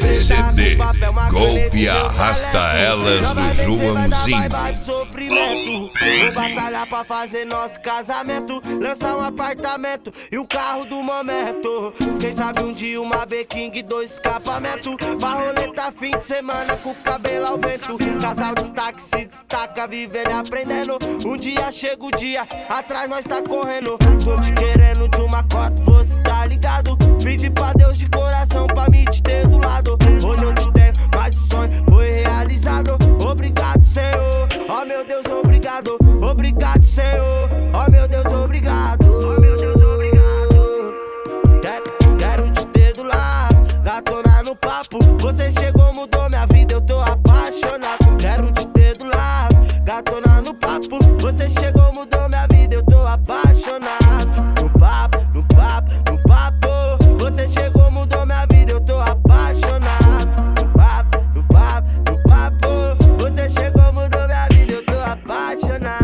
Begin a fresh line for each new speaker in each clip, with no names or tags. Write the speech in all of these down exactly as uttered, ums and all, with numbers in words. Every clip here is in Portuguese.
C D Golf Arrasta Elas do Joãozinho.
Vou batalhar pra fazer nosso casamento, lançar um apartamento e um carro do momento. Quem sabe um dia uma B-King, dois escapamentos, pra roleta fim de semana com o cabelo ao vento. Casal destaque se destaca, vivendo e aprendendo. Um dia chega o dia, atrás nós tá correndo. Tô te querendo de uma cota, você tá ligado? Pedi pra Deus de coração pra me te ter do lado. Hoje eu te tenho, mas o sonho foi realizado. Obrigado, Senhor, oh meu Deus, obrigado. Obrigado, Senhor, oh meu Deus, obrigado. Oh meu Deus, obrigado. Quero, quero te ter do lado, gatona no papo. Você chegou, mudou minha vida, eu tô apaixonado. Quero te ter do lado, gatona no papo. Você chegou, mudou minha vida, eu tô apaixonado. No papo, no papo, no papo. Você chegou, mudou minha vida, eu tô apaixonado. No papo, no papo, no papo. Você chegou, mudou minha vida, eu tô apaixonado.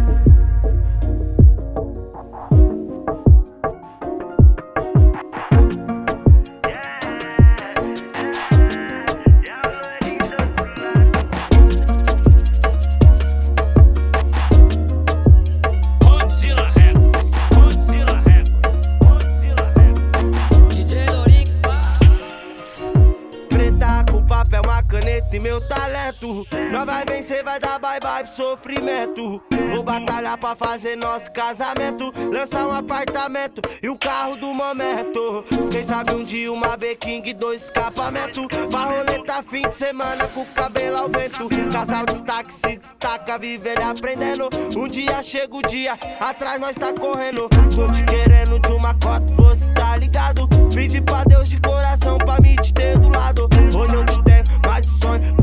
Papel, uma caneta e meu talento. Nós vai vencer, vai dar bye bye pro sofrimento. Vou batalhar pra fazer nosso casamento, lançar um apartamento e um carro do momento. Quem sabe um dia uma B-King, dois escapamentos, pra roleta fim de semana com o cabelo ao vento. Casal destaque se destaca, vivendo e aprendendo. Um dia chega o dia, atrás nós tá correndo. Tô te querendo de uma cota, você tá ligado? Pedi pra Deus de coração pra me te ter do lado. Hoje eu te tenho, mas o sonho